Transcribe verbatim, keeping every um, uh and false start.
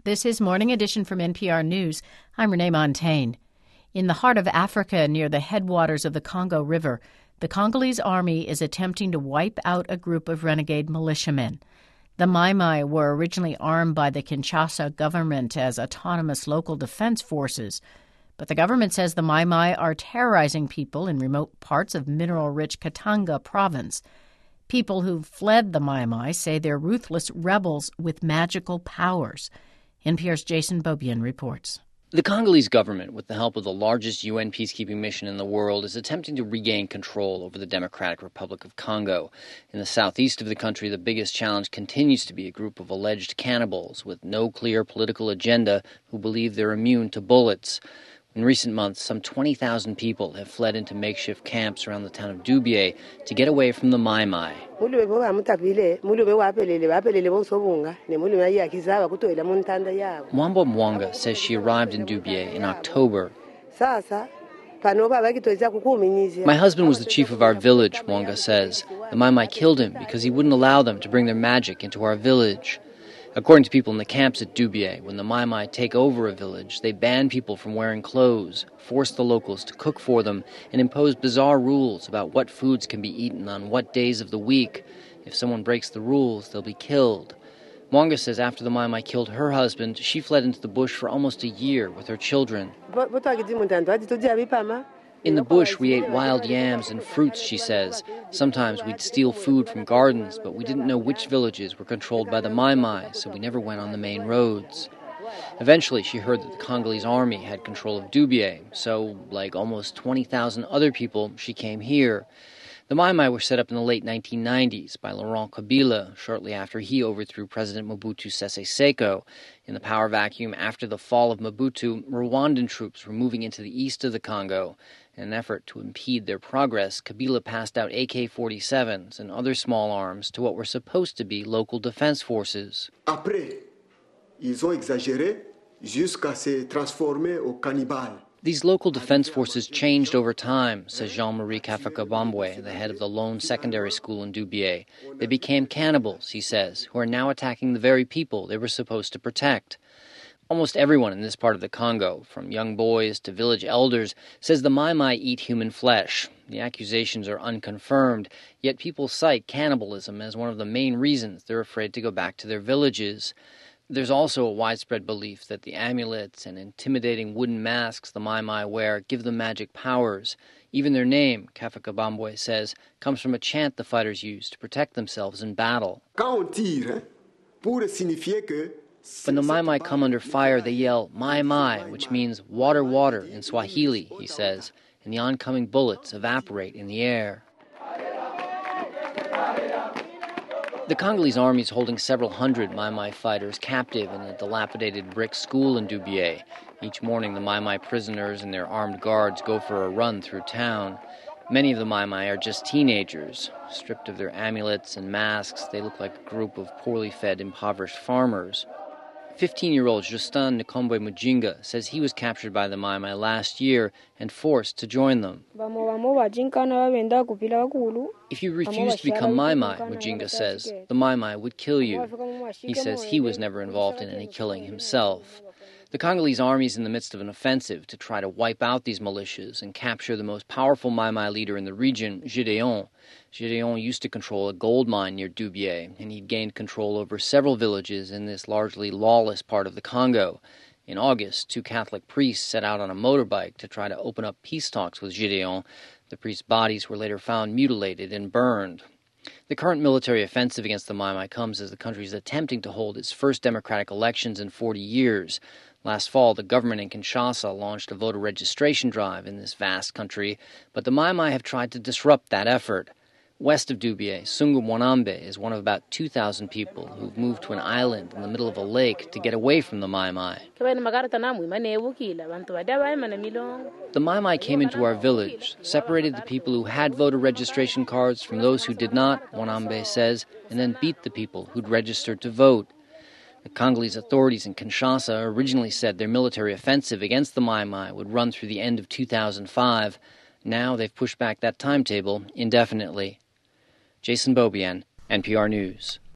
This is Morning Edition from N P R News. I'm Renee Montaigne. In the heart of Africa, near the headwaters of the Congo River, the Congolese army is attempting to wipe out a group of renegade militiamen. The Mai Mai were originally armed by the Kinshasa government as autonomous local defense forces, but the government says the Mai Mai are terrorizing people in remote parts of mineral-rich Katanga province. People who fled the Mai Mai say they're ruthless rebels with magical powers. N P R's Jason Beaubien reports. The Congolese government, with the help of the largest U N peacekeeping mission in the world, is attempting to regain control over the Democratic Republic of Congo. In the southeast of the country, the biggest challenge continues to be a group of alleged cannibals with no clear political agenda who believe they're immune to bullets. In recent months, some twenty thousand people have fled into makeshift camps around the town of Dubié to get away from the Mai Mai. Mwamba Mwanga says she arrived in Dubié in October. My husband was the chief of our village, Mwanga says. The Mai Mai killed him because he wouldn't allow them to bring their magic into our village. According to people in the camps at Dubié, when the Mai Mai take over a village, they ban people from wearing clothes, force the locals to cook for them, and impose bizarre rules about what foods can be eaten on what days of the week. If someone breaks the rules, they'll be killed. Mwanga says after the Mai Mai killed her husband, she fled into the bush for almost a year with her children. In the bush, we ate wild yams and fruits, she says. Sometimes we'd steal food from gardens, but we didn't know which villages were controlled by the Mai Mai, so we never went on the main roads. Eventually, she heard that the Congolese army had control of Dubié, so, like almost twenty thousand other people, she came here. The Mai Mai were set up in the late nineteen nineties by Laurent Kabila, shortly after he overthrew President Mobutu Sese Seko. In the power vacuum after the fall of Mobutu, Rwandan troops were moving into the east of the Congo. In an effort to impede their progress, Kabila passed out A K forty-sevens and other small arms to what were supposed to be local defense forces. Après, ils ont exagéré jusqu'à se transformer au cannibale. These local defense forces changed over time, says Jean-Marie Kafaka-Bambwe, the head of the lone secondary school in Dubié. They became cannibals, he says, who are now attacking the very people they were supposed to protect. Almost everyone in this part of the Congo, from young boys to village elders, says the Mai Mai eat human flesh. The accusations are unconfirmed, yet people cite cannibalism as one of the main reasons they're afraid to go back to their villages. There's also a widespread belief that the amulets and intimidating wooden masks the Mai Mai wear give them magic powers. Even their name, Kafaka-Bambwe says, comes from a chant the fighters use to protect themselves in battle. Quand on tire, pour signifier que when the Mai Mai come under fire, they yell, Mai Mai, which means water, water in Swahili, he says, and the oncoming bullets evaporate in the air. The Congolese army is holding several hundred Mai Mai fighters captive in a dilapidated brick school in Dubié. Each morning, the Mai Mai prisoners and their armed guards go for a run through town. Many of the Mai Mai are just teenagers. Stripped of their amulets and masks, they look like a group of poorly fed, impoverished farmers. fifteen-year-old Justin Nkombwe Mujinga says he was captured by the Mai Mai last year and forced to join them. If you refuse to become Mai Mai, Mujinga says, the Mai Mai would kill you. He says he was never involved in any killing himself. The Congolese army is in the midst of an offensive to try to wipe out these militias and capture the most powerful Mai Mai leader in the region, Gédéon. Gédéon used to control a gold mine near Dubié, and he'd gained control over several villages in this largely lawless part of the Congo. In August, two Catholic priests set out on a motorbike to try to open up peace talks with Gédéon. The priests' bodies were later found mutilated and burned. The current military offensive against the Mai Mai comes as the country is attempting to hold its first democratic elections in forty years. Last fall, the government in Kinshasa launched a voter registration drive in this vast country, but the Mai Mai have tried to disrupt that effort. West of Dubié, Sungu Mwanambe is one of about two thousand people who've moved to an island in the middle of a lake to get away from the Mai Mai. The Mai Mai came into our village, separated the people who had voter registration cards from those who did not, Mwanambe says, and then beat the people who'd registered to vote. The Congolese authorities in Kinshasa originally said their military offensive against the Mai Mai would run through the end of two thousand five. Now they've pushed back that timetable indefinitely. Jason Beaubien, N P R News.